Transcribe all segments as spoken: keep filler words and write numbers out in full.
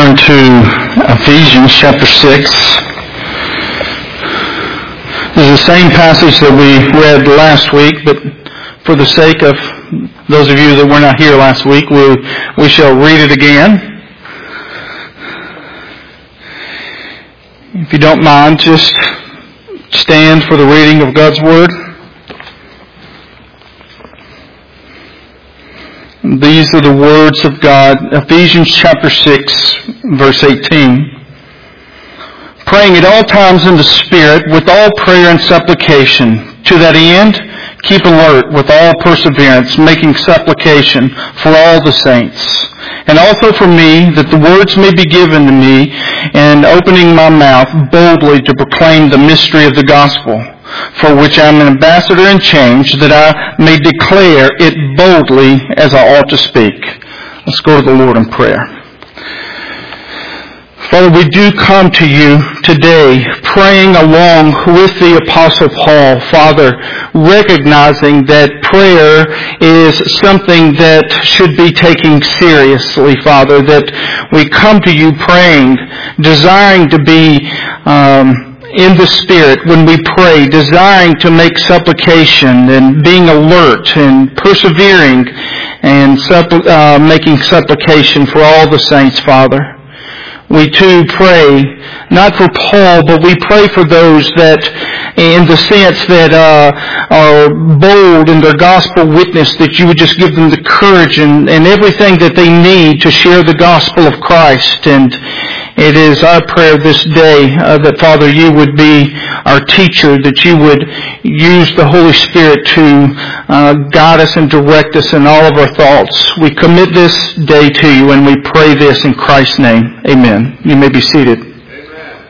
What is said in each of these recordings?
turn to Ephesians chapter six. This is the same passage that we read last week, but for the sake of those of you that were not here last week, we, we shall read it again. If you don't mind, just stand for the reading of God's Word. These are the words of God. Ephesians chapter six, verse eighteen. Praying at all times in the Spirit with all prayer and supplication. To that end, keep alert with all perseverance, making supplication for all the saints. And also for me, that the words may be given to me, and opening my mouth boldly to proclaim the mystery of the gospel, for which I am an ambassador in chains, that I may declare it boldly as I ought to speak. Let's go to the Lord in prayer. Father, we do come to you today praying along with the Apostle Paul, Father, recognizing that prayer is something that should be taken seriously, Father, that we come to you praying, desiring to be um, in the Spirit when we pray, desiring to make supplication and being alert and persevering and suppl- uh, making supplication for all the saints, Father. We too pray, not for Paul, but we pray for those that, in the sense that uh, are bold in their gospel witness, that you would just give them the courage and, and everything that they need to share the gospel of Christ. And it is our prayer this day uh, that, Father, you would be our teacher, that you would use the Holy Spirit to uh, guide us and direct us in all of our thoughts. We commit this day to you, and we pray this in Christ's name. Amen. You may be seated. Amen.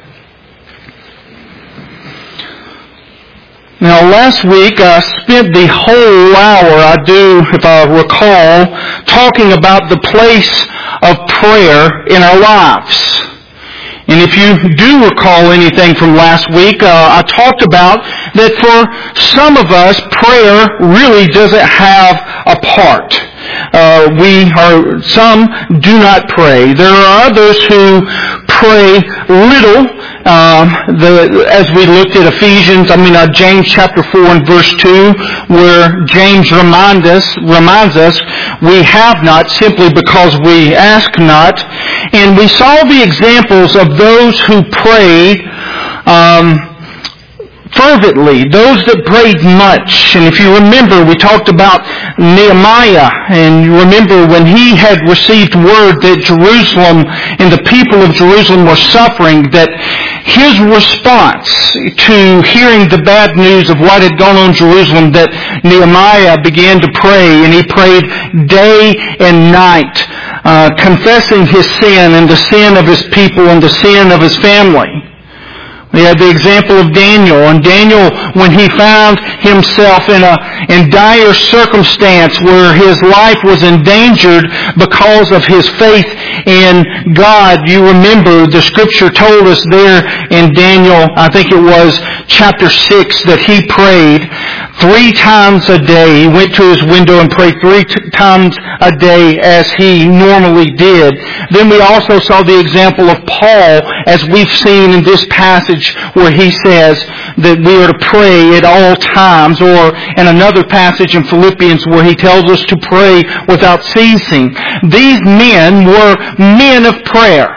Now, last week I spent the whole hour, I do, if I recall, talking about the place of prayer in our lives. And if you do recall anything from last week, uh, I talked about that for some of us, prayer really doesn't have a part. Uh, we are, some do not pray. There are others who pray little. Um, the, as we looked at Ephesians, I mean uh, James chapter four and verse two, where James remind us, reminds us, we have not simply because we ask not. And we saw the examples of those who prayed um, fervently, those that prayed much. And if you remember, we talked about Nehemiah, and you remember when he had received word that Jerusalem and the people of Jerusalem were suffering, that his response to hearing the bad news of what had gone on in Jerusalem, that Nehemiah began to pray, and he prayed day and night, uh, confessing his sin and the sin of his people and the sin of his family. We had the example of Daniel, and Daniel, when he found himself in a in dire circumstance where his life was endangered because of his faith in God, you remember the scripture told us there in Daniel, I think it was chapter six, that he prayed three times a day. He went to his window and prayed three t- times a day as he normally did. Then we also saw the example of Paul, as we've seen in this passage, where he says that we are to pray at all times, or in another passage in Philippians where he tells us to pray without ceasing. These men were men of prayer.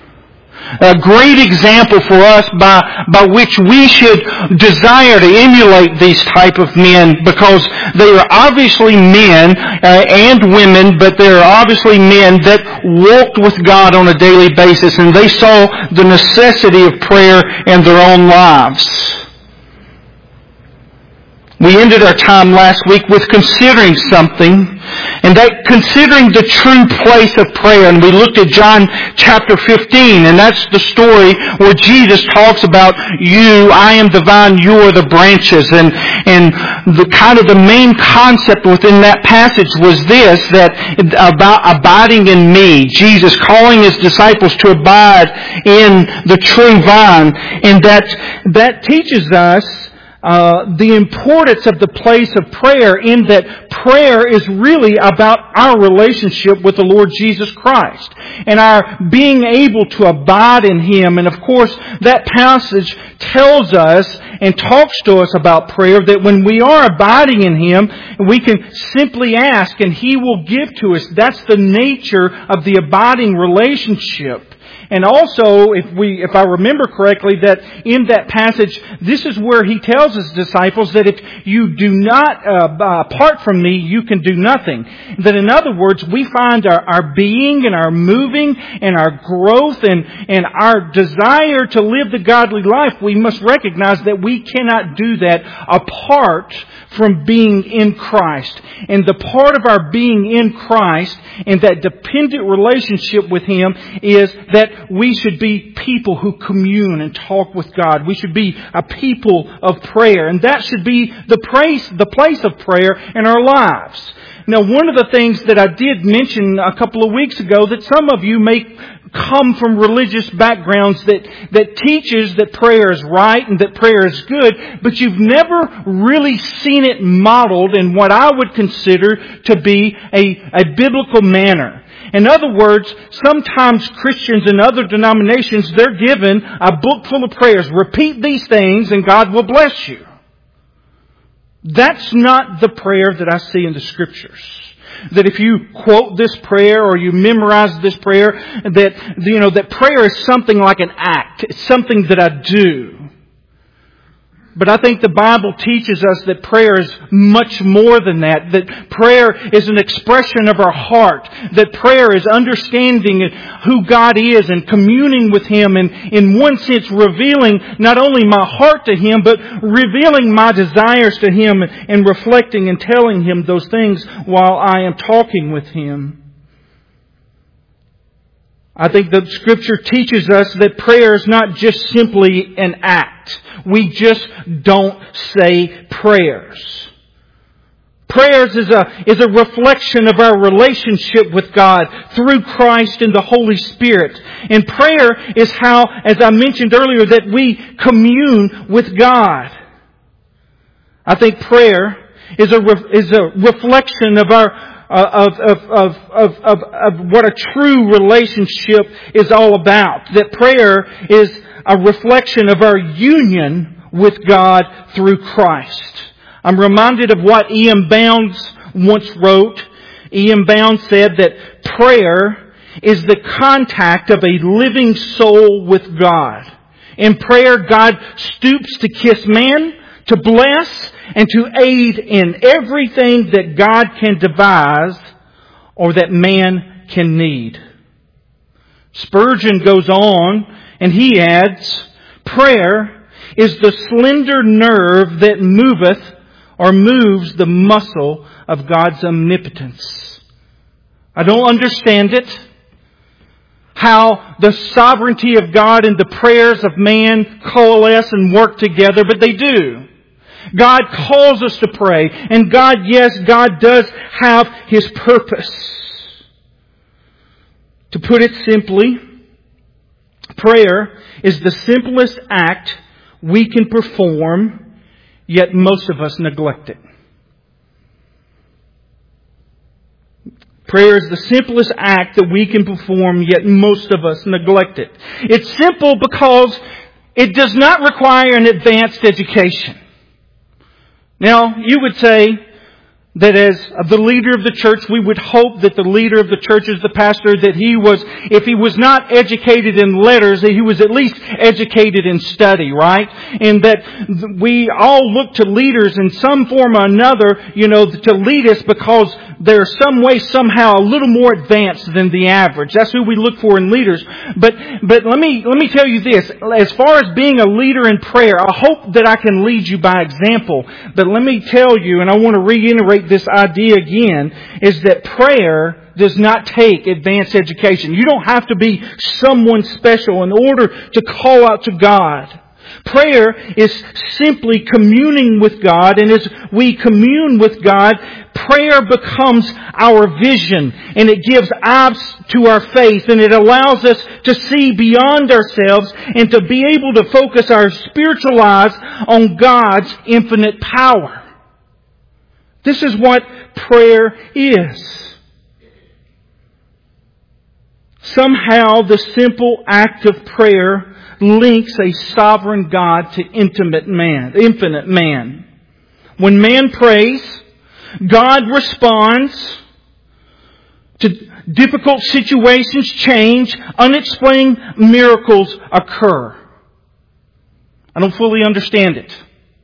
A great example for us by, by which we should desire to emulate these type of men, because they are obviously men uh, and women, but they are obviously men that walked with God on a daily basis, and they saw the necessity of prayer in their own lives. We ended our time last week with considering something, and that considering the true place of prayer. And we looked at John chapter fifteen, and that's the story where Jesus talks about you, I am the vine, you are the branches. And, and the kind of the main concept within that passage was this, that about abiding in me. Jesus calling his disciples to abide in the true vine. And that, that teaches us uh, the importance of the place of prayer, in that prayer is really about our relationship with the Lord Jesus Christ and our being able to abide in Him. And of course, that passage tells us and talks to us about prayer, that when we are abiding in Him, we can simply ask and He will give to us. That's the nature of the abiding relationship. And also, if we, if I remember correctly, that in that passage, this is where He tells His disciples that if you do not, uh, apart from Me, you can do nothing. That in other words, we find our, our being and our moving and our growth and, and our desire to live the godly life, we must recognize that we cannot do that apart from being in Christ. And the part of our being in Christ and that dependent relationship with Him is that we should be people who commune and talk with God. We should be a people of prayer. And that should be the place, the place of prayer in our lives. Now, one of the things that I did mention a couple of weeks ago, that some of you may come from religious backgrounds that, that teaches that prayer is right and that prayer is good, but you've never really seen it modeled in what I would consider to be a, a biblical manner. In other words, sometimes Christians in other denominations, they're given a book full of prayers. Repeat these things and God will bless you. That's not the prayer that I see in the Scriptures. That if you quote this prayer or you memorize this prayer, that, you know, that prayer is something like an act. It's something that I do. But I think the Bible teaches us that prayer is much more than that. That prayer is an expression of our heart. That prayer is understanding who God is and communing with Him, and in one sense revealing not only my heart to Him, but revealing my desires to Him and reflecting and telling Him those things while I am talking with Him. I think the Scripture teaches us that prayer is not just simply an act. We just don't say prayers. Prayers is a, is a reflection of our relationship with God through Christ and the Holy Spirit. And prayer is how, as I mentioned earlier, that we commune with God. I think prayer is a, is a reflection of our Of, of, of, of, of, of what a true relationship is all about. That prayer is a reflection of our union with God through Christ. I'm reminded of what E M Bounds once wrote. E M Bounds said that prayer is the contact of a living soul with God. In prayer, God stoops to kiss man, to bless, and to aid in everything that God can devise or that man can need. Spurgeon goes on and he adds, prayer is the slender nerve that moveth or moves the muscle of God's omnipotence. I don't understand it, how the sovereignty of God and the prayers of man coalesce and work together, but they do. God calls us to pray. And God, yes, God does have His purpose. To put it simply, prayer is the simplest act we can perform, yet most of us neglect it. Prayer is the simplest act that we can perform, yet most of us neglect it. It's simple because it does not require an advanced education. Now, you would say that as the leader of the church, we would hope that the leader of the church is the pastor, that he was, if he was not educated in letters, that he was at least educated in study, right? And that we all look to leaders in some form or another, you know, to lead us because they're some way, somehow a little more advanced than the average. That's who we look for in leaders. But, but let me, let me tell you this. As far as being a leader in prayer, I hope that I can lead you by example. But let me tell you, and I want to reiterate this idea again, is that prayer does not take advanced education. You don't have to be someone special in order to call out to God. Prayer is simply communing with God, and as we commune with God, prayer becomes our vision, and it gives eyes to our faith, and it allows us to see beyond ourselves and to be able to focus our spiritual eyes on God's infinite power. This is what prayer is. Somehow the simple act of prayer links a sovereign God to intimate man, infinite man. When man prays, God responds. To difficult situations change. Unexplained miracles occur. I don't fully understand it.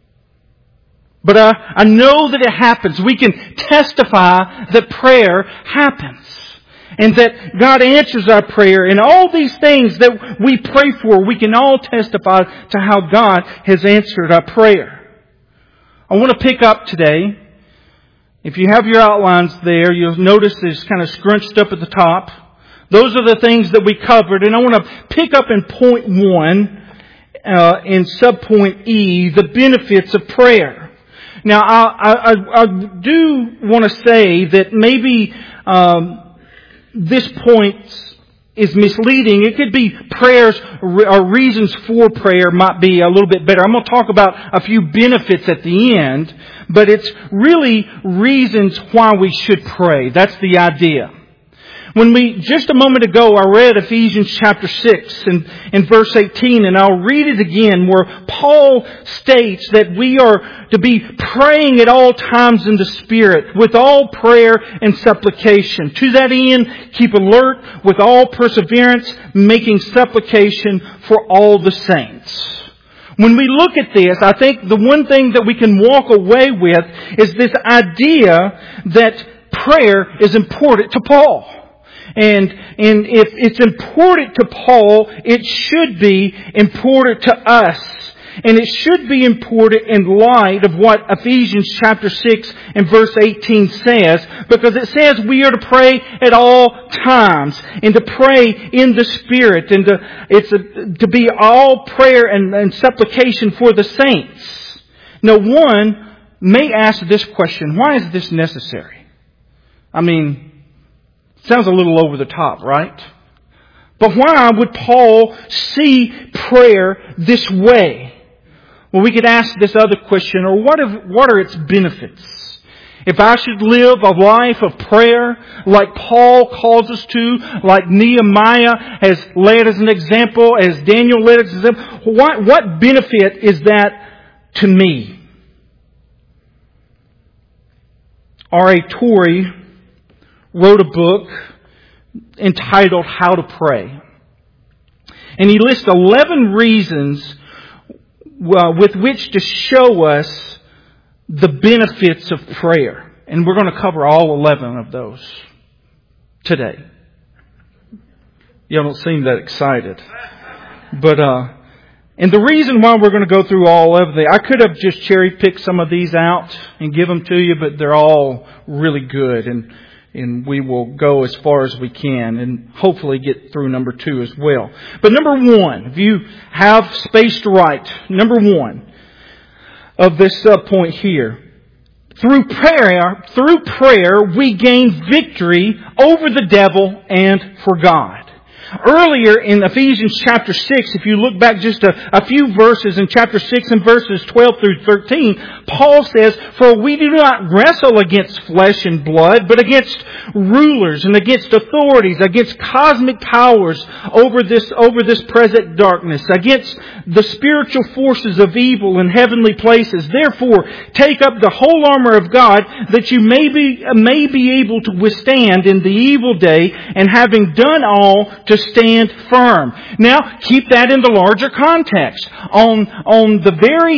But I, I know that it happens. We can testify that prayer happens. And that God answers our prayer. And all these things that we pray for, we can all testify to how God has answered our prayer. I want to pick up today. If you have your outlines there, you'll notice it's kind of scrunched up at the top. Those are the things that we covered. And I want to pick up in point one, uh, in subpoint E, the benefits of prayer. Now, I, I, I do want to say that maybe um, this point is misleading. It could be prayers or reasons for prayer might be a little bit better. I'm going to talk about a few benefits at the end, but it's really reasons why we should pray. That's the idea. When we, just a moment ago, I read Ephesians chapter six and, and verse eighteen, and I'll read it again, where Paul states that we are to be praying at all times in the Spirit, with all prayer and supplication. To that end, keep alert with all perseverance, making supplication for all the saints. When we look at this, I think the one thing that we can walk away with is this idea that prayer is important to Paul. And, and if it's important to Paul, it should be important to us. And it should be important in light of what Ephesians chapter six and verse eighteen says, because it says we are to pray at all times, and to pray in the Spirit, and to, it's a, to be all prayer and, and supplication for the saints. Now, one may ask this question: why is this necessary? I mean, sounds a little over the top, right? But why would Paul see prayer this way? Well, we could ask this other question, or what if, what are its benefits? If I should live a life of prayer like Paul calls us to, like Nehemiah has led as an example, as Daniel led as an example, what, what benefit is that to me? R A Torrey wrote a book entitled How to Pray. And he lists eleven reasons uh, with which to show us the benefits of prayer. And we're going to cover all eleven of those today. You don't seem that excited. But, uh, and the reason why we're going to go through all of them, I could have just cherry picked some of these out and give them to you, but they're all really good. And And we will go as far as we can and hopefully get through number two as well. But number one, if you have space to write, number one of this subpoint here. Through prayer, through prayer, we gain victory over the devil and for God. Earlier in Ephesians chapter six, if you look back just a, a few verses in chapter six and verses twelve through thirteen, Paul says, "For we do not wrestle against flesh and blood, but against rulers and against authorities, against cosmic powers over this, over this present darkness, against the spiritual forces of evil in heavenly places. Therefore, take up the whole armor of God, that you may be, may be able to withstand in the evil day, and having done all, to stand firm." Now, keep that in the larger context. On, on the very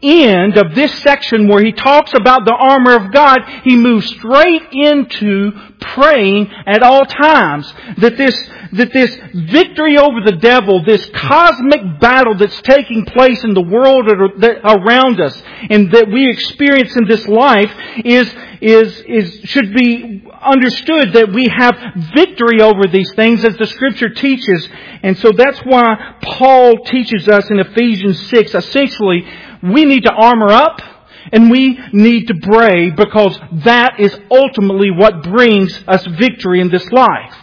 end of this section where he talks about the armor of God, he moves straight into praying at all times. That this, that this victory over the devil, this cosmic battle that's taking place in the world around us and that we experience in this life is, is, is, should be understood that we have victory over these things as the Scripture teaches. And so that's why Paul teaches us in Ephesians six, essentially, we need to armor up and we need to pray because that is ultimately what brings us victory in this life.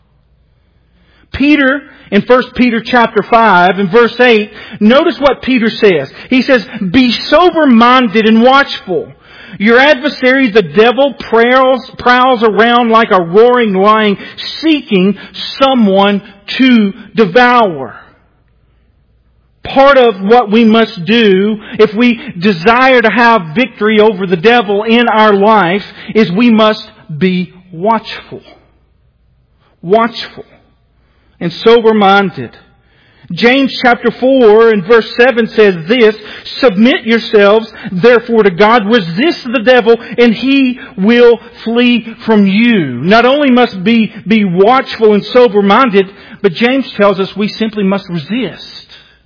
Peter, in First Peter chapter five and verse eight, notice what Peter says. He says, "Be sober-minded and watchful. Your adversary, the devil, prowls, prowls around like a roaring lion, seeking someone to devour." Part of what we must do if we desire to have victory over the devil in our life is we must be watchful. Watchful and sober-minded. James chapter four and verse seven says this, "Submit yourselves therefore to God, resist the devil, and he will flee from you." Not only must we be watchful and sober-minded, but James tells us we simply must resist.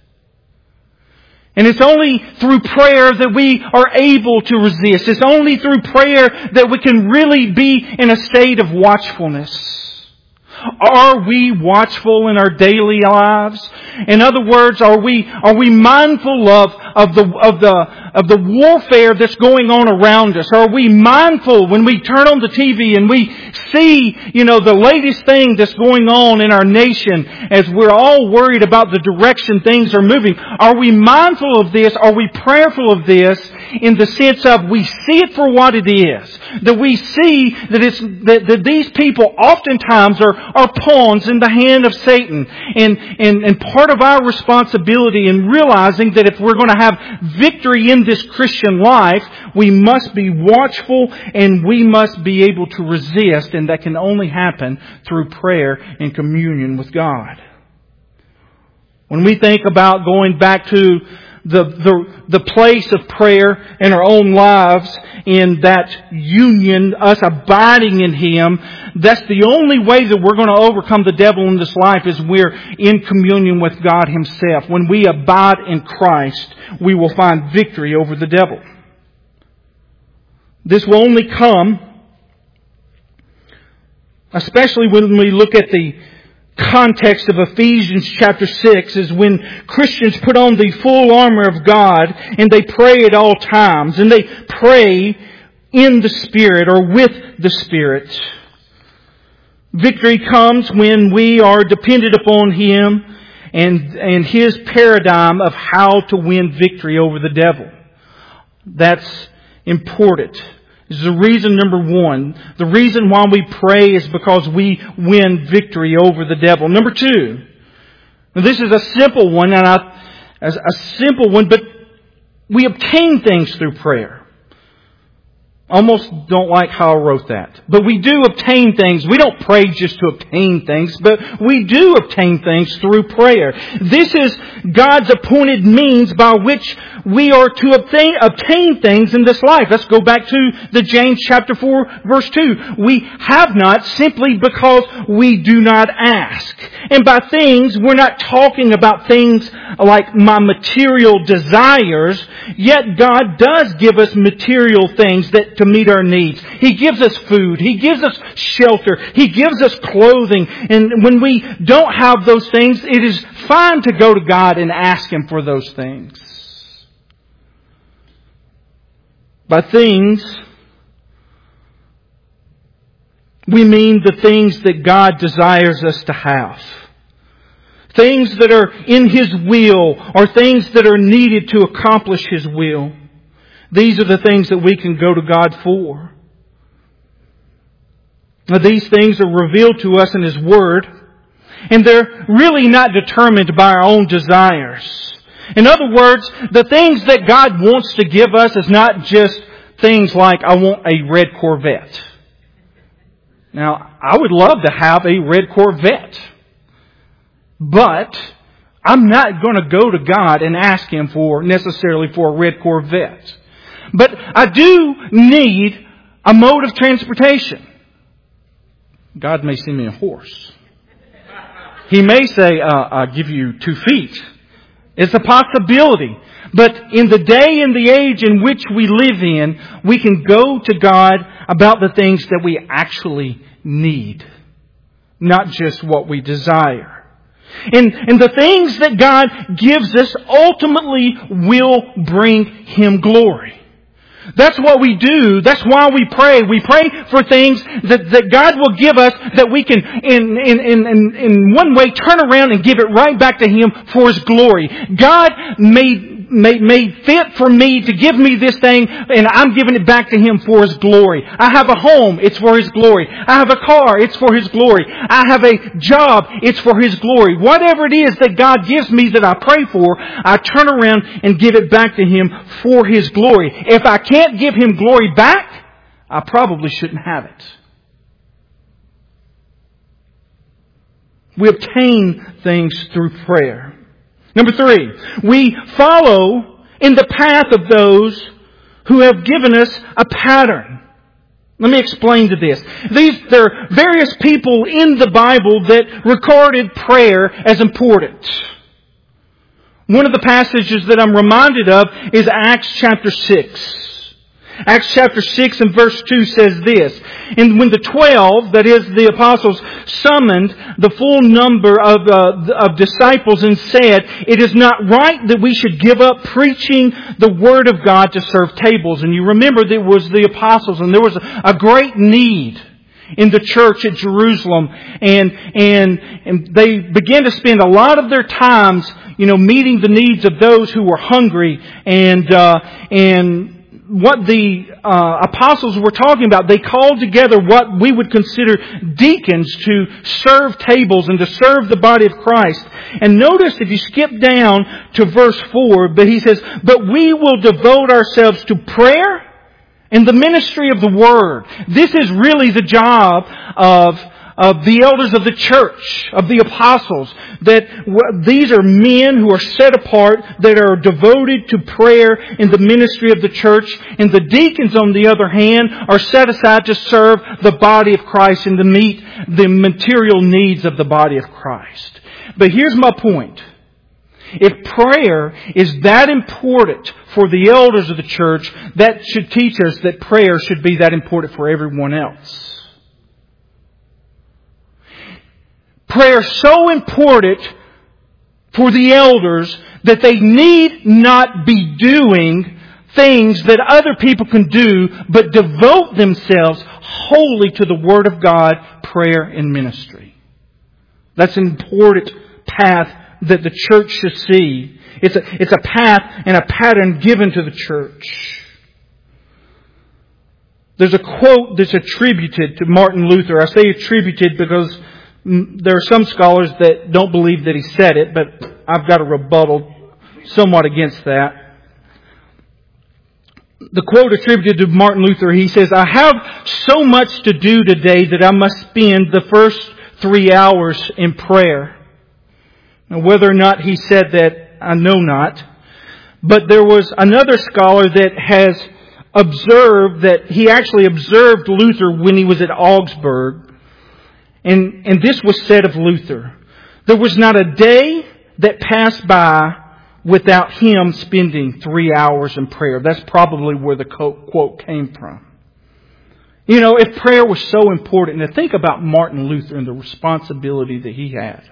And it's only through prayer that we are able to resist. It's only through prayer that we can really be in a state of watchfulness. Are we watchful in our daily lives? In other words, are we are we mindful of of the of the of the warfare that's going on around us? Are we mindful when we turn on the T V and we see, you know, the latest thing that's going on in our nation as we're all worried about the direction things are moving? Are we mindful of this? Are we prayerful of this in the sense of we see it for what it is? That we see that it's that, that these people oftentimes are, are pawns in the hand of Satan. And, and, and part of our responsibility in realizing that if we're going to have victory in this Christian life, we must be watchful and we must be able to resist, and that can only happen through prayer and communion with God. When we think about going back to the, the, the place of prayer in our own lives, in that union, us abiding in Him, that's the only way that we're going to overcome the devil in this life is we're in communion with God Himself. When we abide in Christ, we will find victory over the devil. This will only come, especially when we look at the context of Ephesians chapter six, is when Christians put on the full armor of God and they pray at all times, and they pray in the Spirit or with the Spirit. Victory comes when we are dependent upon Him and, and His paradigm of how to win victory over the devil. That's important. This is the reason number one. The reason why we pray is because we win victory over the devil. Number two. Now this is a simple one, and I, as a simple one, but we obtain things through prayer. Almost don't like how I wrote that. But we do obtain things. We don't pray just to obtain things, but we do obtain things through prayer. This is God's appointed means by which we are to obtain, obtain things in this life. Let's go back to the James chapter four verse two. We have not simply because we do not ask. And by things, we're not talking about things like my material desires, yet God does give us material things that to meet our needs. He gives us food. He gives us shelter. He gives us clothing. And when we don't have those things, it is fine to go to God and ask Him for those things. By things, we mean the things that God desires us to have. Things that are in His will, or things that are needed to accomplish His will. These are the things that we can go to God for. Now, these things are revealed to us in His Word, and they're really not determined by our own desires. In other words, the things that God wants to give us is not just things like, I want a red Corvette. Now, I would love to have a red Corvette. But I'm not going to go to God and ask Him for necessarily for a red Corvette. But I do need a mode of transportation. God may send me a horse. He may say, uh, I'll give you two feet. It's a possibility. But in the day and the age in which we live in, we can go to God about the things that we actually need, not just what we desire. And, and the things that God gives us ultimately will bring Him glory. That's what we do. That's why we pray. We pray for things that, that God will give us that we can, in, in, in, in one way, turn around and give it right back to Him for His glory. God made Made, made fit for me to give me this thing, and I'm giving it back to Him for His glory. I have a home, it's for His glory. I have a car, it's for His glory. I have a job, it's for His glory. Whatever it is that God gives me that I pray for, I turn around and give it back to Him for His glory. If I can't give Him glory back, I probably shouldn't have it. We obtain things through prayer. Number three, we follow in the path of those who have given us a pattern. Let me explain to this. These, there are various people in the Bible that recorded prayer as important. One of the passages that I'm reminded of is Acts chapter six. Acts chapter six and verse two says this, and when the twelve, that is the apostles, summoned the full number of, uh, of disciples and said, it is not right that we should give up preaching the Word of God to serve tables. And you remember there was the apostles and there was a, a great need in the church at Jerusalem, and, and, and they began to spend a lot of their times, you know, meeting the needs of those who were hungry, and, uh, and, what the uh, apostles were talking about, they called together what we would consider deacons to serve tables and to serve the body of Christ. And notice if you skip down to verse four, but he says, but we will devote ourselves to prayer and the ministry of the Word. This is really the job of of the elders of the church, of the apostles, that these are men who are set apart, that are devoted to prayer in the ministry of the church. And the deacons, on the other hand, are set aside to serve the body of Christ and to meet the material needs of the body of Christ. But here's my point. If prayer is that important for the elders of the church, that should teach us that prayer should be that important for everyone else. Prayer is so important for the elders that they need not be doing things that other people can do, but devote themselves wholly to the Word of God, prayer, and ministry. That's an important path that the church should see. It's a, it's a path and a pattern given to the church. There's a quote that's attributed to Martin Luther. I say attributed because there are some scholars that don't believe that he said it, but I've got a rebuttal somewhat against that. The quote attributed to Martin Luther, he says, I have so much to do today that I must spend the first three hours in prayer. Now, whether or not he said that, I know not. But there was another scholar that has observed that he actually observed Luther when he was at Augsburg. And, and this was said of Luther. There was not a day that passed by without him spending three hours in prayer. That's probably where the quote came from. You know, if prayer was so important, now think about Martin Luther and the responsibility that he had.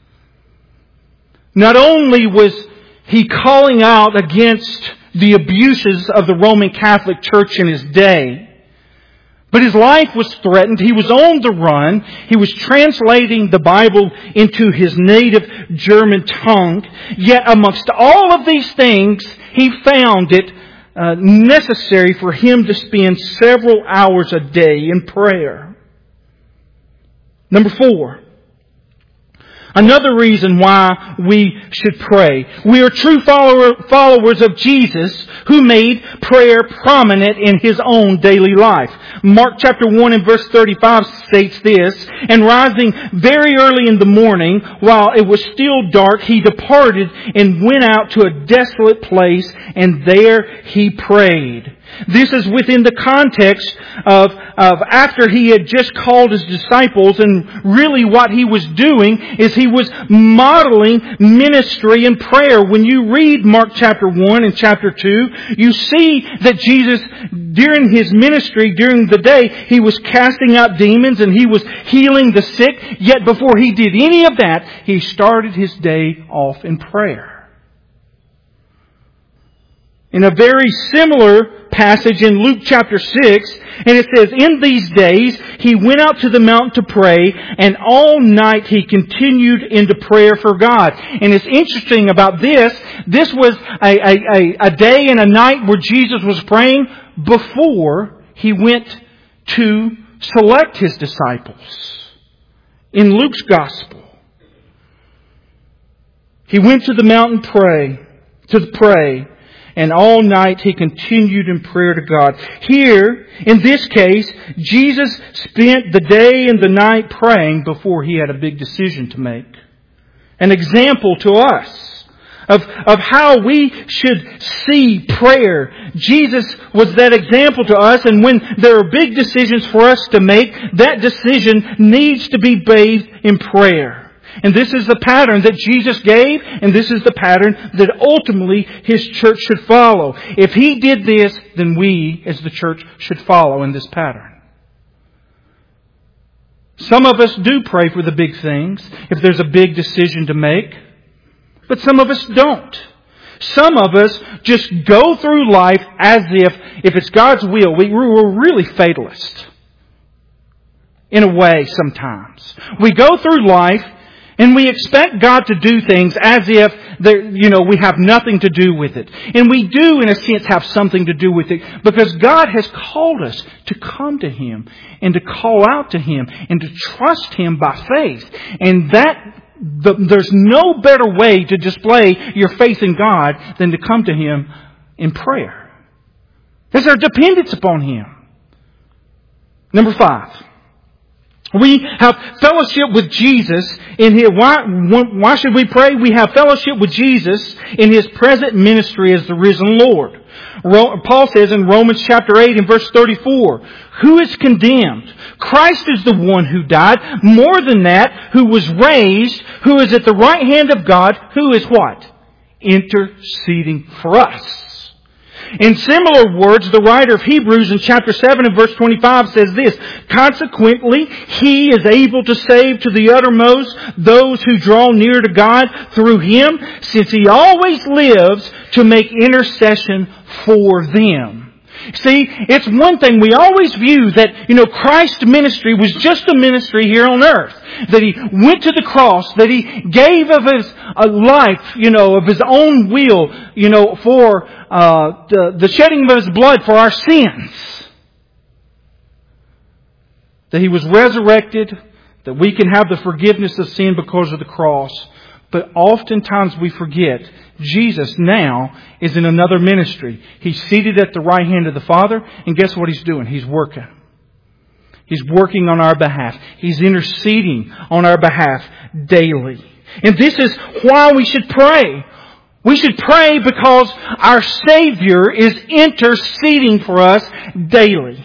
Not only was he calling out against the abuses of the Roman Catholic Church in his day, but his life was threatened. He was on the run. He was translating the Bible into his native German tongue. Yet amongst all of these things, he found it uh, necessary for him to spend several hours a day in prayer. Number four. Another reason why we should pray. We are true follower, followers of Jesus who made prayer prominent in His own daily life. Mark chapter one and verse thirty-five states this, "And rising very early in the morning, while it was still dark, He departed and went out to a desolate place, and there He prayed." This is within the context of, of after He had just called His disciples, and really what He was doing is He was modeling ministry and prayer. When you read Mark chapter one and chapter two, you see that Jesus, during His ministry, during the day, He was casting out demons and He was healing the sick. Yet before He did any of that, He started His day off in prayer. In a very similar passage in Luke chapter six, and it says, "In these days He went out to the mountain to pray, and all night He continued into prayer for God." And it's interesting about this, this was a, a, a, a day and a night where Jesus was praying before He went to select His disciples. In Luke's Gospel, He went to the mountain pray, to pray, and all night He continued in prayer to God. Here, in this case, Jesus spent the day and the night praying before He had a big decision to make. An example to us of, of how we should see prayer. Jesus was that example to us, and when there are big decisions for us to make, that decision needs to be bathed in prayer. And this is the pattern that Jesus gave, and this is the pattern that ultimately His church should follow. If He did this, then we as the church should follow in this pattern. Some of us do pray for the big things, if there's a big decision to make. But some of us don't. Some of us just go through life as if, if it's God's will, we, we're really fatalist. In a way, sometimes. We go through life and we expect God to do things as if, you know, we have nothing to do with it. And we do, in a sense, have something to do with it because God has called us to come to Him and to call out to Him and to trust Him by faith. And that, the, there's no better way to display your faith in God than to come to Him in prayer. There's our dependence upon Him. Number five. We have fellowship with Jesus in His... Why, why should we pray? We have fellowship with Jesus in His present ministry as the risen Lord. Paul says in Romans chapter eight and verse thirty-four, "Who is condemned? Christ is the one who died. More than that, who was raised, who is at the right hand of God, who is" what? "Interceding for us." In similar words, the writer of Hebrews in chapter seven and verse twenty-five says this, "Consequently, He is able to save to the uttermost those who draw near to God through Him, since He always lives to make intercession for them." See, it's one thing, we always view that, you know, Christ's ministry was just a ministry here on earth. That He went to the cross, that He gave of His uh, life, you know, of His own will, you know, for uh, the, the shedding of His blood for our sins. That He was resurrected, that we can have the forgiveness of sin because of the cross. But oftentimes we forget Jesus now is in another ministry. He's seated at the right hand of the Father, and guess what He's doing? He's working. He's working on our behalf. He's interceding on our behalf daily. And this is why we should pray. We should pray because our Savior is interceding for us daily.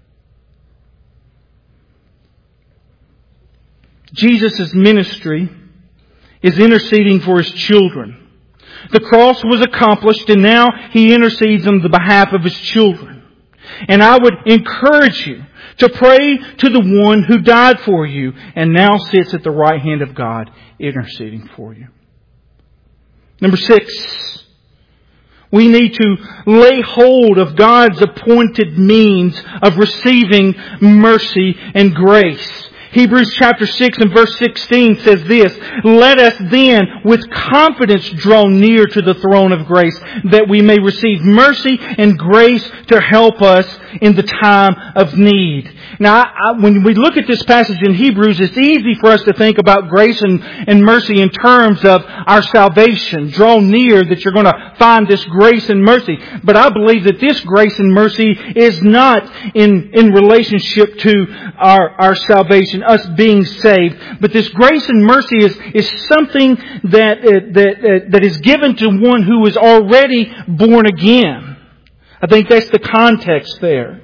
Jesus' ministry is interceding for His children. The cross was accomplished, and now He intercedes on the behalf of His children. And I would encourage you to pray to the one who died for you and now sits at the right hand of God interceding for you. Number six, we need to lay hold of God's appointed means of receiving mercy and grace. Hebrews chapter six and verse sixteen says this, "Let us then with confidence draw near to the throne of grace, that we may receive mercy and grace to help us in the time of need." Now, I, when we look at this passage in Hebrews, it's easy for us to think about grace and, and mercy in terms of our salvation. Draw near that you're going to find this grace and mercy. But I believe that this grace and mercy is not in, in relationship to our, our salvation, us being saved. But this grace and mercy is, is something that, uh, that, uh, that is given to one who is already born again. I think that's the context there.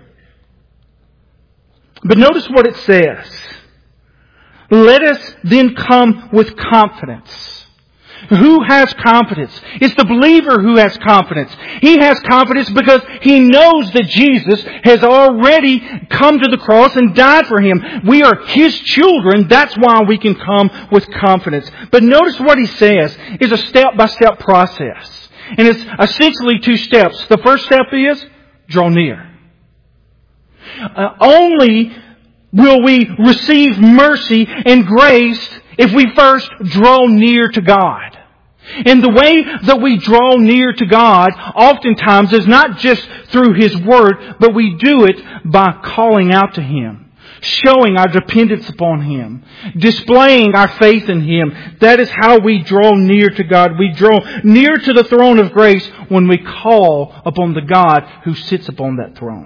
But notice what it says. Let us then come with confidence. Who has confidence? It's the believer who has confidence. He has confidence because he knows that Jesus has already come to the cross and died for him. We are His children. That's why we can come with confidence. But notice what he says is a step-by-step process. And it's essentially two steps. The first step is draw near. Uh, only will we receive mercy and grace if we first draw near to God. And the way that we draw near to God oftentimes is not just through His Word, but we do it by calling out to Him, showing our dependence upon Him, displaying our faith in Him. That is how we draw near to God. We draw near to the throne of grace when we call upon the God who sits upon that throne.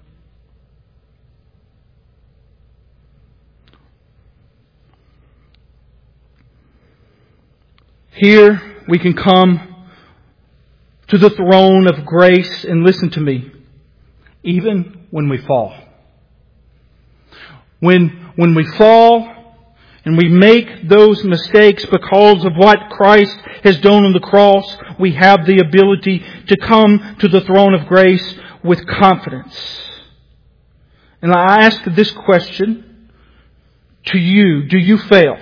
Here we can come to the throne of grace and listen to me, even when we fall. When, when we fall and we make those mistakes because of what Christ has done on the cross, we have the ability to come to the throne of grace with confidence. And I ask this question to you. Do you fail?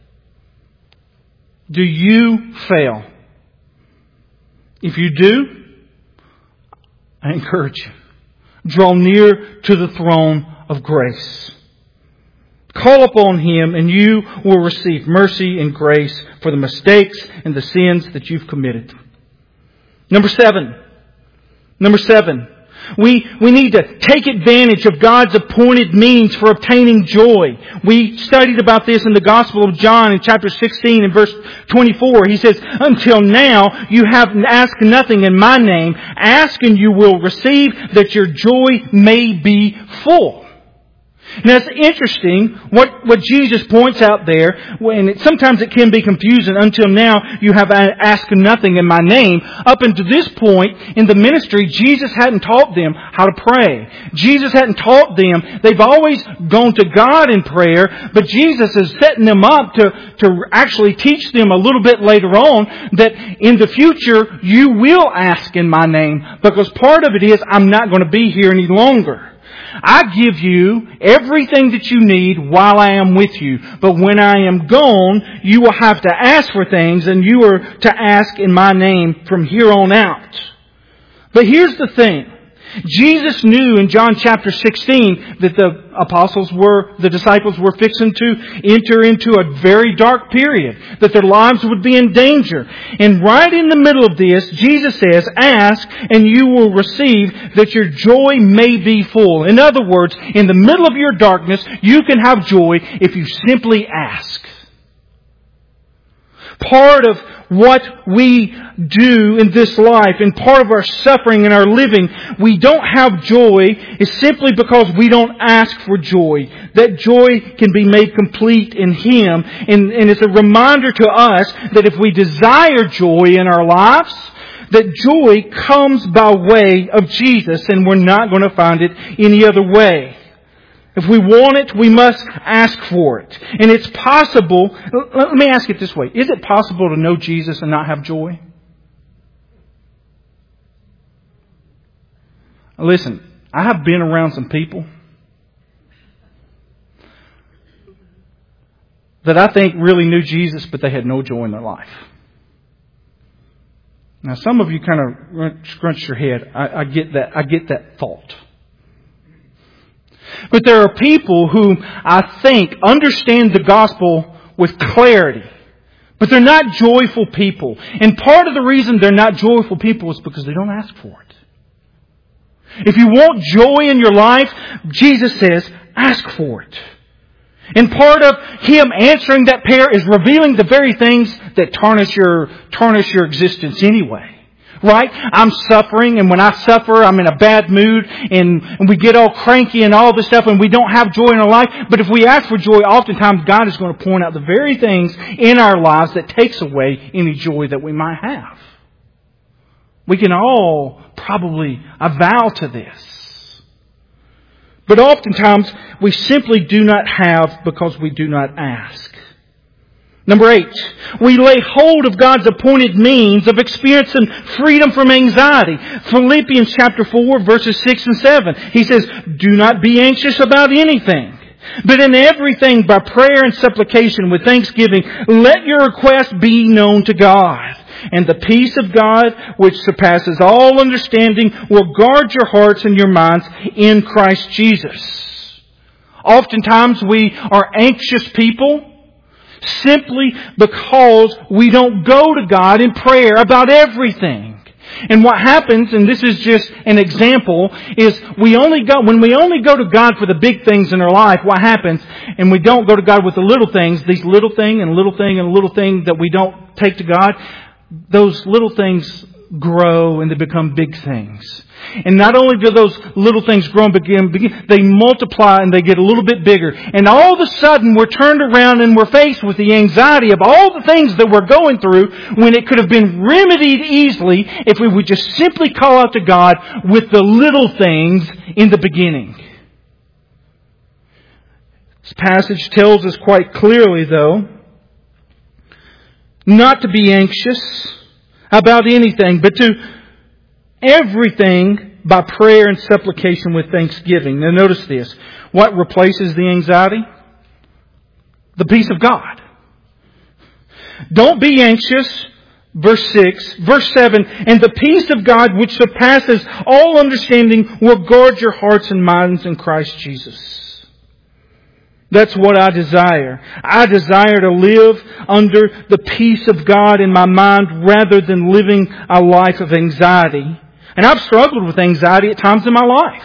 Do you fail? If you do, I encourage you. Draw near to the throne of grace. Call upon Him and you will receive mercy and grace for the mistakes and the sins that you've committed. Number seven. Number seven. We, we need to take advantage of God's appointed means for obtaining joy. We studied about this in the Gospel of John in chapter sixteen and verse twenty-four. He says, until now you have asked nothing in my name. Ask and you will receive that your joy may be full. Now it's interesting what, what Jesus points out there, when it, sometimes it can be confusing. Until now you have asked nothing in my name. Up until this point in the ministry, Jesus hadn't taught them how to pray. Jesus hadn't taught them. They've always gone to God in prayer, but Jesus is setting them up to, to actually teach them a little bit later on that in the future you will ask in my name, because part of it is I'm not going to be here any longer. I give you everything that you need while I am with you. But when I am gone, you will have to ask for things, and you are to ask in my name from here on out. But here's the thing. Jesus knew in John chapter sixteen that the apostles were, the disciples were fixing to enter into a very dark period, that their lives would be in danger. And right in the middle of this, Jesus says, ask and you will receive that your joy may be full. In other words, in the middle of your darkness, you can have joy if you simply ask. Part of what we do in this life and part of our suffering and our living, we don't have joy is simply because we don't ask for joy. That joy can be made complete in Him. And, and it's a reminder to us that if we desire joy in our lives, that joy comes by way of Jesus, and we're not going to find it any other way. If we want it, we must ask for it. And it's possible, let me ask it this way. Is it possible to know Jesus and not have joy? Listen, I have been around some people that I think really knew Jesus, but they had no joy in their life. Now, some of you kind of scrunch your head. I, I get that. I get that thought. But there are people who I think understand the gospel with clarity, but they're not joyful people. And part of the reason they're not joyful people is because they don't ask for it. If you want joy in your life, Jesus says, ask for it. And part of Him answering that prayer is revealing the very things that tarnish your, tarnish your existence anyway. Right? I'm suffering, and when I suffer, I'm in a bad mood, and, and we get all cranky and all this stuff, and we don't have joy in our life. But if we ask for joy, oftentimes God is going to point out the very things in our lives that takes away any joy that we might have. We can all probably avow to this. But oftentimes, we simply do not have because we do not ask. Number eight, we lay hold of God's appointed means of experiencing freedom from anxiety. Philippians chapter four, verses six and seven. He says, do not be anxious about anything, but in everything by prayer and supplication with thanksgiving, let your requests be known to God. And the peace of God, which surpasses all understanding, will guard your hearts and your minds in Christ Jesus. Oftentimes we are anxious people simply because we don't go to God in prayer about everything. And what happens, and this is just an example, is we only go, when we only go to God for the big things in our life, what happens, and we don't go to God with the little things, these little thing and little thing and little thing that we don't take to God, those little things grow and they become big things. And not only do those little things grow and begin, begin, they multiply and they get a little bit bigger. And all of a sudden we're turned around and we're faced with the anxiety of all the things that we're going through when it could have been remedied easily if we would just simply call out to God with the little things in the beginning. This passage tells us quite clearly, though, not to be anxious about anything, but to everything by prayer and supplication with thanksgiving. Now notice this. What replaces the anxiety? The peace of God. Don't be anxious. Verse six. Verse seven. And the peace of God which surpasses all understanding will guard your hearts and minds in Christ Jesus. That's what I desire. I desire to live under the peace of God in my mind rather than living a life of anxiety. And I've struggled with anxiety at times in my life.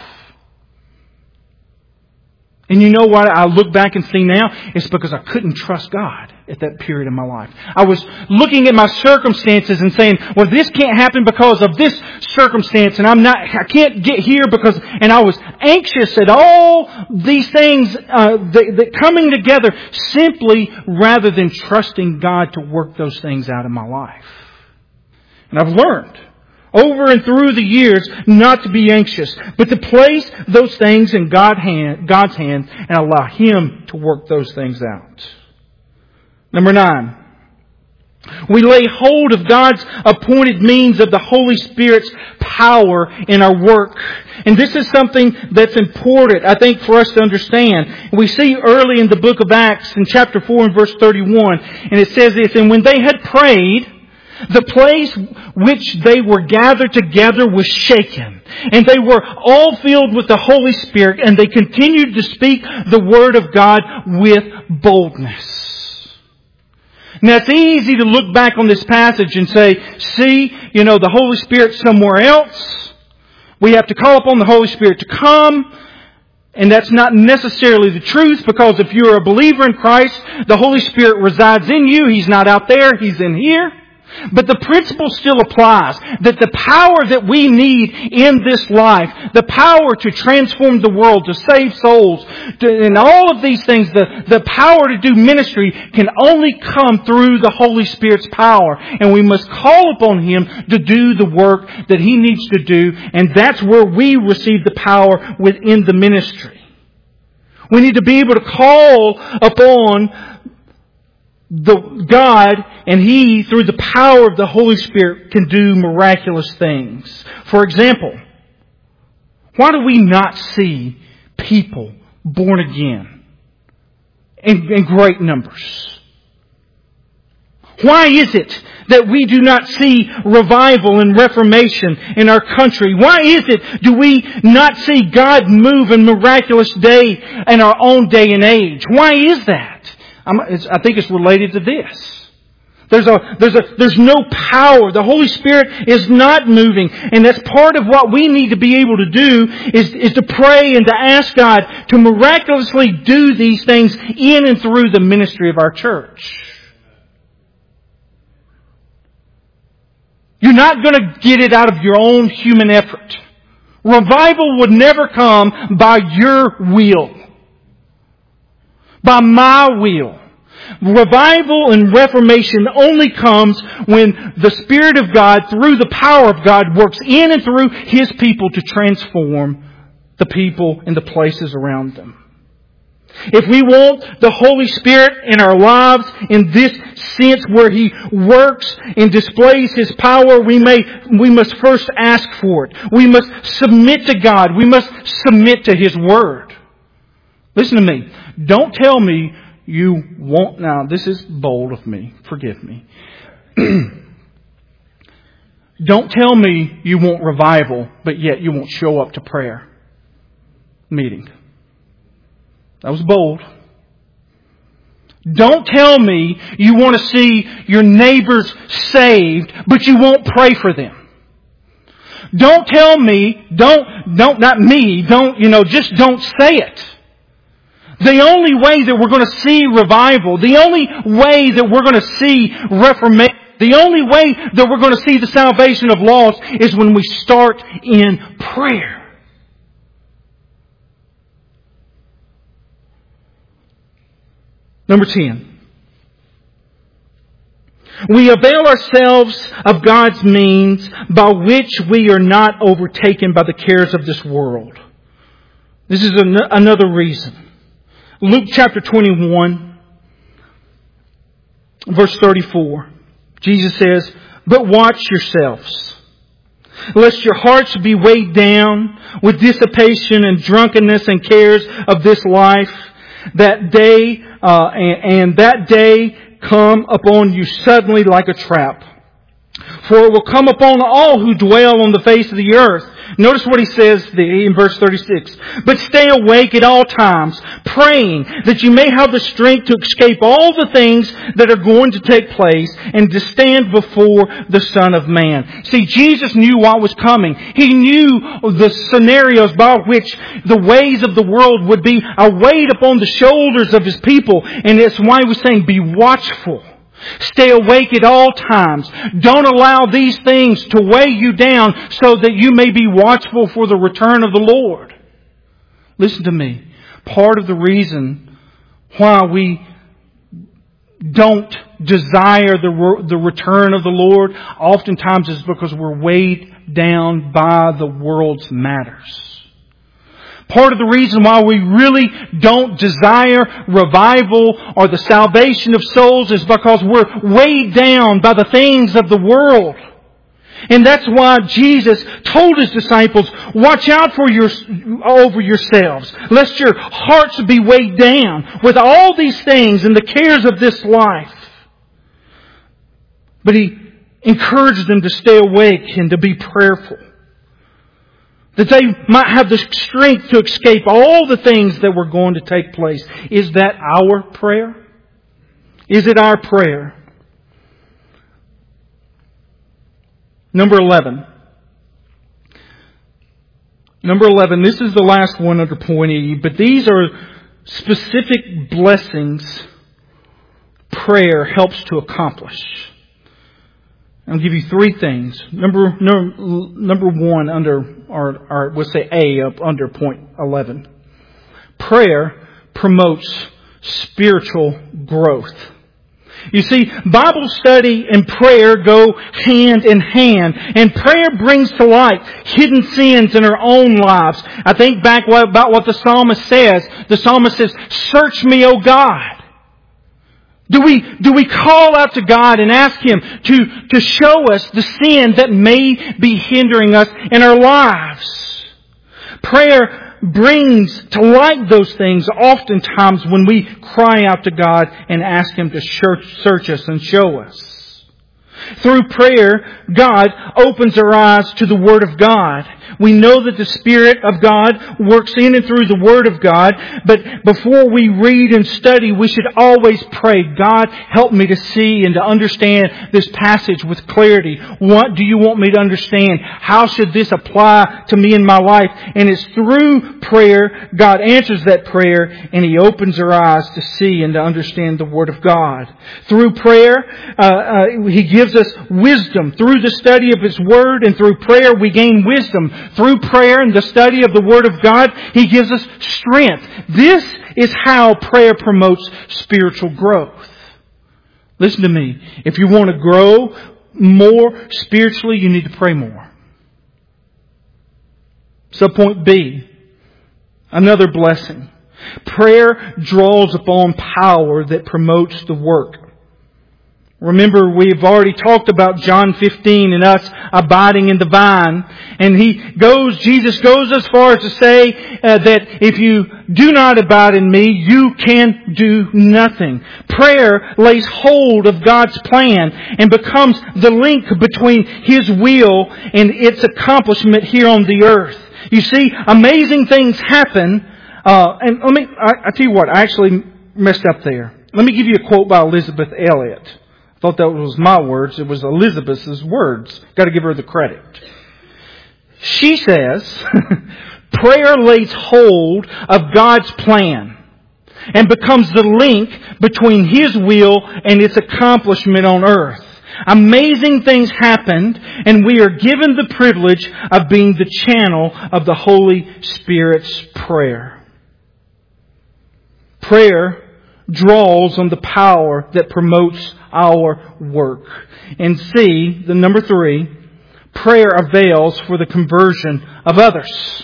And you know what I look back and see now? It's because I couldn't trust God at that period of my life. I was looking at my circumstances and saying, well, this can't happen because of this circumstance, and I'm not, I can't get here because, and I was anxious at all these things uh, that, that coming together simply rather than trusting God to work those things out in my life. And I've learned over and through the years not to be anxious, but to place those things in God hand, God's hand and allow Him to work those things out. Number nine, we lay hold of God's appointed means of the Holy Spirit's power in our work. And this is something that's important, I think, for us to understand. We see early in the book of Acts in chapter four and verse thirty-one, and it says this, and when they had prayed, the place which they were gathered together was shaken, and they were all filled with the Holy Spirit, and they continued to speak the Word of God with boldness. Now it's easy to look back on this passage and say, see, you know, the Holy Spirit's somewhere else. We have to call upon the Holy Spirit to come. And that's not necessarily the truth, because if you're a believer in Christ, the Holy Spirit resides in you. He's not out there. He's in here. But the principle still applies, that the power that we need in this life, the power to transform the world, to save souls, to, and all of these things, the, the power to do ministry can only come through the Holy Spirit's power. And we must call upon Him to do the work that He needs to do. And that's where we receive the power within the ministry. We need to be able to call upon the God, and He, through the power of the Holy Spirit, can do miraculous things. For example, why do we not see people born again in, in great numbers? Why is it that we do not see revival and reformation in our country? Why is it do we not see God move in miraculous day in our own day and age? Why is that? I'm, it's, I think it's related to this. There's a, there's a, there's no power. The Holy Spirit is not moving. And that's part of what we need to be able to do is, is to pray and to ask God to miraculously do these things in and through the ministry of our church. You're not going to get it out of your own human effort. Revival would never come by your will. By my will. Revival and reformation only comes when the Spirit of God, through the power of God, works in and through His people to transform the people and the places around them. If we want the Holy Spirit in our lives in this sense where He works and displays His power, we may, we must first ask for it. We must submit to God. We must submit to His Word. Listen to me. Don't tell me you won't. Now, this is bold of me. Forgive me. Don't tell me you want revival, but yet you won't show up to prayer meeting. That was bold. Don't tell me you want to see your neighbors saved, but you won't pray for them. Don't tell me, don't, don't, not me, don't, you know, just don't say it. The only way that we're going to see revival, the only way that we're going to see reformation, the only way that we're going to see the salvation of lost is when we start in prayer. Number ten. We avail ourselves of God's means by which we are not overtaken by the cares of this world. This is an- another reason. Luke chapter twenty-one, verse thirty-four. Jesus says, "But watch yourselves, lest your hearts be weighed down with dissipation and drunkenness and cares of this life, that day uh, and, and that day come upon you suddenly like a trap. For it will come upon all who dwell on the face of the earth." Notice what he says in verse thirty-six. "But stay awake at all times, praying that you may have the strength to escape all the things that are going to take place and to stand before the Son of Man." See, Jesus knew what was coming. He knew the scenarios by which the ways of the world would be a weight upon the shoulders of His people. And that's why He was saying, be watchful. Stay awake at all times. Don't allow these things to weigh you down so that you may be watchful for the return of the Lord. Listen to me. Part of the reason why we don't desire the, the return of the Lord oftentimes is because we're weighed down by the world's matters. Part of the reason why we really don't desire revival or the salvation of souls is because we're weighed down by the things of the world. And that's why Jesus told His disciples, watch out for your, over yourselves, lest your hearts be weighed down with all these things and the cares of this life. But He encouraged them to stay awake and to be prayerful, that they might have the strength to escape all the things that were going to take place. Is that our prayer? Is it our prayer? Number eleven. Number eleven, this is the last one under point E, but these are specific blessings prayer helps to accomplish. I'll give you three things. Number, number, number one under, or, or we'll say A up under point eleven. Prayer promotes spiritual growth. You see, Bible study and prayer go hand in hand. And prayer brings to light hidden sins in our own lives. I think back about what the psalmist says. The psalmist says, "Search me, O God." Do we, do we call out to God and ask Him to, to show us the sin that may be hindering us in our lives? Prayer brings to light those things oftentimes when we cry out to God and ask Him to search, search us and show us. Through prayer, God opens our eyes to the Word of God. We know that the Spirit of God works in and through the Word of God. But before we read and study, we should always pray, God, help me to see and to understand this passage with clarity. What do you want me to understand? How should this apply to me in my life? And it's through prayer, God answers that prayer, and He opens our eyes to see and to understand the Word of God. Through prayer, uh, uh, He gives us wisdom. Through the study of His Word and through prayer, we gain wisdom. Through prayer and the study of the Word of God, He gives us strength. This is how prayer promotes spiritual growth. Listen to me. If you want to grow more spiritually, you need to pray more. Subpoint B, another blessing. Prayer draws upon power that promotes the work. Remember, we've already talked about John fifteen and us abiding in the vine. And He goes, Jesus goes as far as to say uh, that if you do not abide in me, you can do nothing. Prayer lays hold of God's plan and becomes the link between His will and its accomplishment here on the earth. You see, amazing things happen. Uh, and let me, I, I tell you what, I actually messed up there. Let me give you a quote by Elizabeth Elliot. I thought that was my words. It was Elizabeth's words. Got to give her the credit. She says, prayer lays hold of God's plan and becomes the link between His will and its accomplishment on earth. Amazing things happened, and we are given the privilege of being the channel of the Holy Spirit's prayer. Prayer draws on the power that promotes our work. And C, the number three, prayer avails for the conversion of others.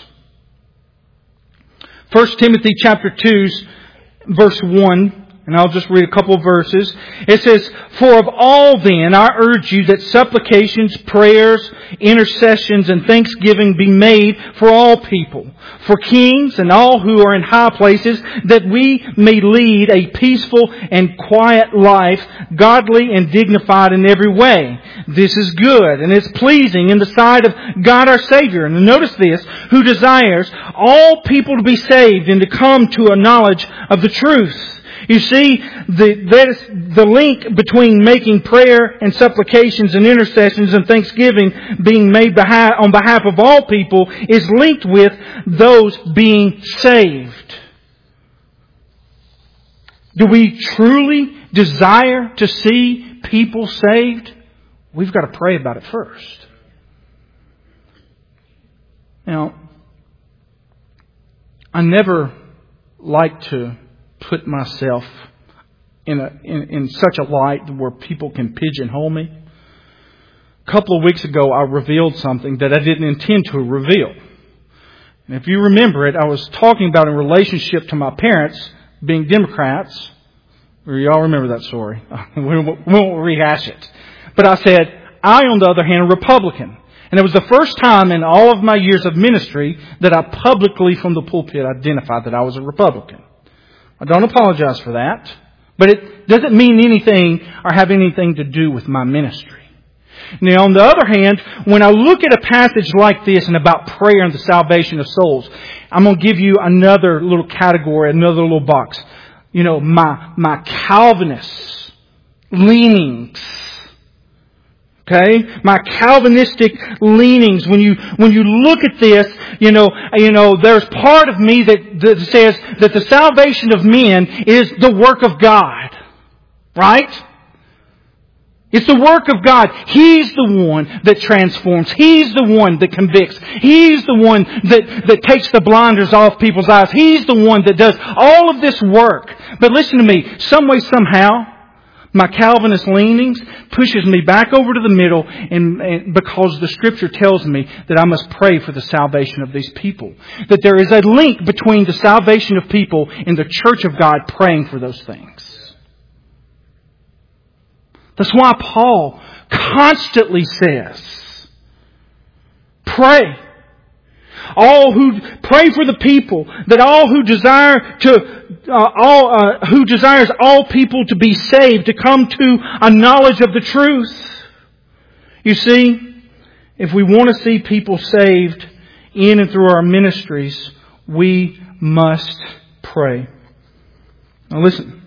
First Timothy chapter two, verse one. And I'll just read a couple of verses. It says, for of all then I urge you that supplications, prayers, intercessions, and thanksgiving be made for all people, for kings and all who are in high places, that we may lead a peaceful and quiet life, godly and dignified in every way. This is good and it's pleasing in the sight of God our Savior. And notice this, who desires all people to be saved and to come to a knowledge of the truth. You see, the, that is the link between making prayer and supplications and intercessions and thanksgiving being made behalf, on behalf of all people is linked with those being saved. Do we truly desire to see people saved? We've got to pray about it first. Now, I never like to put myself in a in, in such a light where people can pigeonhole me. A couple of weeks ago, I revealed something that I didn't intend to reveal. And if you remember it, I was talking about in relationship to my parents being Democrats. Or y'all remember that story. We won't rehash it. But I said, I, on the other hand, am Republican. And it was the first time in all of my years of ministry that I publicly from the pulpit identified that I was a Republican. I don't apologize for that, but it doesn't mean anything or have anything to do with my ministry. Now, on the other hand, when I look at a passage like this and about prayer and the salvation of souls, I'm going to give you another little category, another little box. You know, my, my Calvinist leanings. Okay? My Calvinistic leanings. When you, when you look at this, you know, you know, there's part of me that, that says that the salvation of men is the work of God. Right? It's the work of God. He's the one that transforms. He's the one that convicts. He's the one that, that takes the blinders off people's eyes. He's the one that does all of this work. But listen to me. Some way, somehow, my Calvinist leanings pushes me back over to the middle, and, and because the Scripture tells me that I must pray for the salvation of these people. That there is a link between the salvation of people and the church of God praying for those things. That's why Paul constantly says, pray. All who pray for the people, that all who desire to, uh, all uh, who desires all people to be saved, to come to a knowledge of the truth. You see, if we want to see people saved, in and through our ministries, we must pray. Now listen.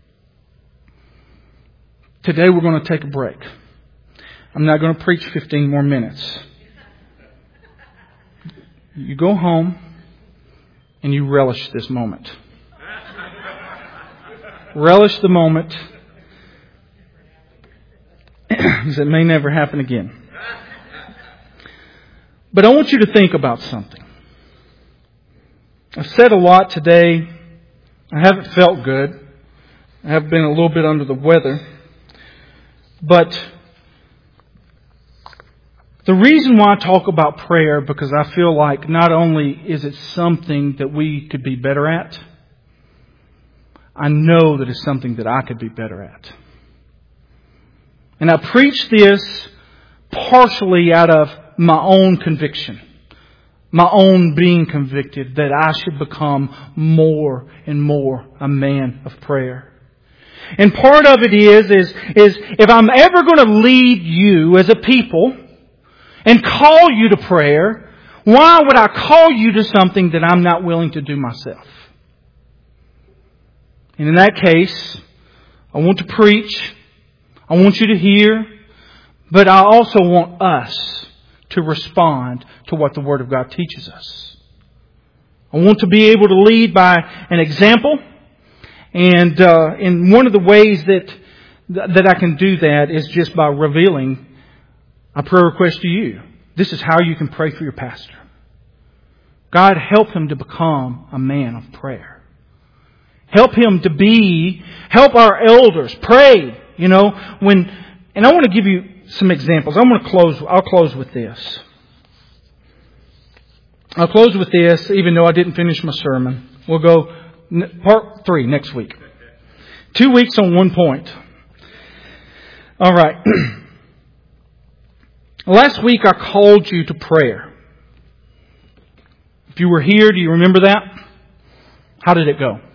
Today we're going to take a break. I'm not going to preach fifteen more minutes. You go home and you relish this moment. Relish the moment. Because it may never happen again. But I want you to think about something. I've said a lot today. I haven't felt good. I have been a little bit under the weather. But the reason why I talk about prayer, because I feel like not only is it something that we could be better at, I know that it's something that I could be better at. And I preach this partially out of my own conviction, my own being convicted that I should become more and more a man of prayer. And part of it is, is, is if I'm ever going to lead you as a people and call you to prayer, why would I call you to something that I'm not willing to do myself? And in that case, I want to preach. I want you to hear. But I also want us to respond to what the Word of God teaches us. I want to be able to lead by an example. And uh, in one of the ways that that I can do that is just by revealing a prayer request to you. This is how you can pray for your pastor. God, help him to become a man of prayer. Help him to be, help our elders pray. You know, when, and I want to give you some examples. I'm going to close, I'll close with this. I'll close with this, even though I didn't finish my sermon. We'll go part three next week. Two weeks on one point. All right. Last week I called you to prayer. If you were here, do you remember that? How did it go?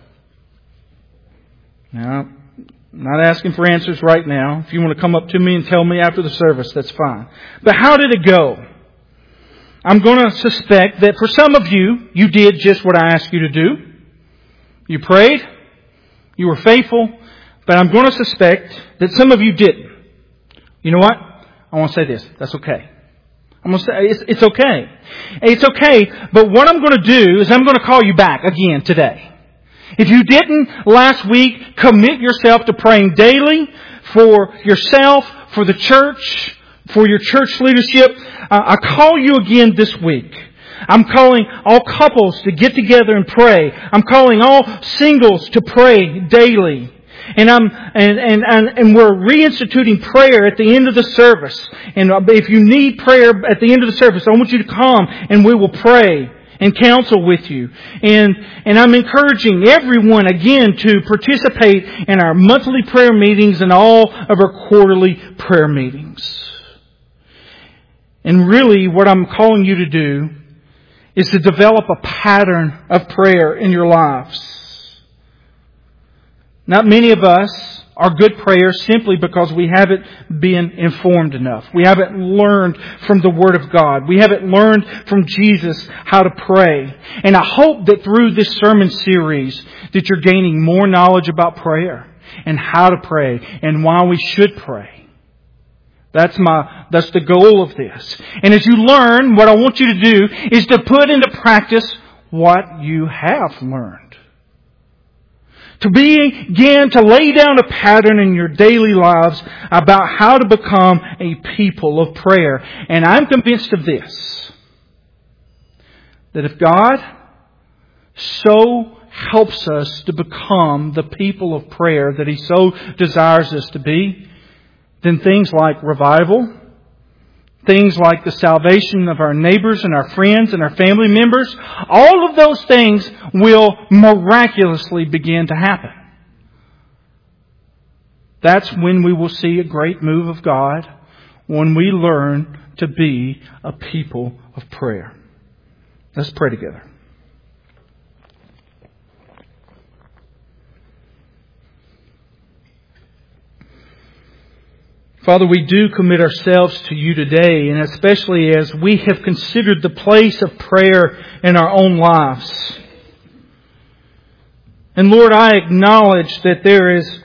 Now, I'm not asking for answers right now. If you want to come up to me and tell me after the service, that's fine. But how did it go? I'm going to suspect that for some of you, you did just what I asked you to do. You prayed. You were faithful. But I'm going to suspect that some of you didn't. You know what? I want to say this. That's okay. I'm going to say it's, it's okay. It's okay. But what I'm going to do is I'm going to call you back again today. If you didn't last week, commit yourself to praying daily for yourself, for the church, for your church leadership. Uh, I call you again this week. I'm calling all couples to get together and pray. I'm calling all singles to pray daily. And I'm and, and, and, and we're reinstituting prayer at the end of the service. And if you need prayer at the end of the service, I want you to come and we will pray and counsel with you. And and I'm encouraging everyone again to participate in our monthly prayer meetings and all of our quarterly prayer meetings. And really what I'm calling you to do is to develop a pattern of prayer in your lives. Not many of us are good prayers simply because we haven't been informed enough. We haven't learned from the Word of God. We haven't learned from Jesus how to pray. And I hope that through this sermon series that you're gaining more knowledge about prayer and how to pray and why we should pray. That's my, that's the goal of this. And as you learn, what I want you to do is to put into practice what you have learned. To begin to lay down a pattern in your daily lives about how to become a people of prayer. And I'm convinced of this. That if God so helps us to become the people of prayer that He so desires us to be, then things like revival, things like the salvation of our neighbors and our friends and our family members, all of those things will miraculously begin to happen. That's when we will see a great move of God, when we learn to be a people of prayer. Let's pray together. Father, we do commit ourselves to You today, and especially as we have considered the place of prayer in our own lives. And Lord, I acknowledge that there is,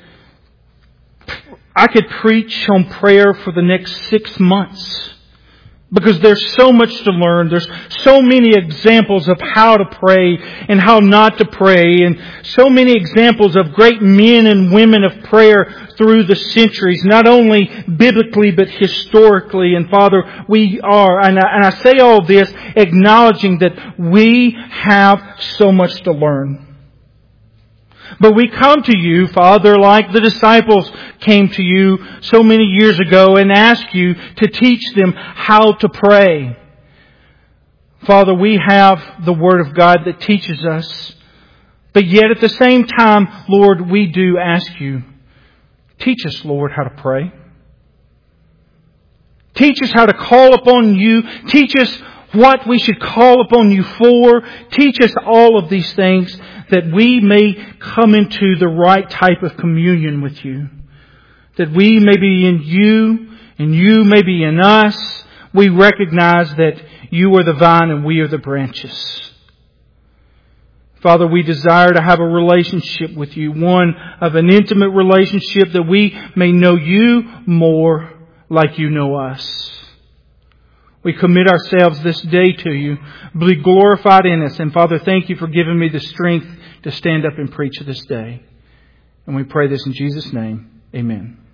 I could preach on prayer for the next six months. Because there's so much to learn. There's so many examples of how to pray and how not to pray. And so many examples of great men and women of prayer through the centuries. Not only biblically, but historically. And Father, we are, and I, and I say all this acknowledging that we have so much to learn. But we come to You, Father, like the disciples came to You so many years ago and ask You to teach them how to pray. Father, we have the Word of God that teaches us. But yet at the same time, Lord, we do ask You, teach us, Lord, how to pray. Teach us how to call upon You. Teach us what we should call upon You for. Teach us all of these things that we may come into the right type of communion with You. That we may be in You and You may be in us. We recognize that You are the vine and we are the branches. Father, we desire to have a relationship with You. One of an intimate relationship that we may know You more like You know us. We commit ourselves this day to You. Be glorified in us. And Father, thank You for giving me the strength to stand up and preach this day. And we pray this in Jesus' name. Amen.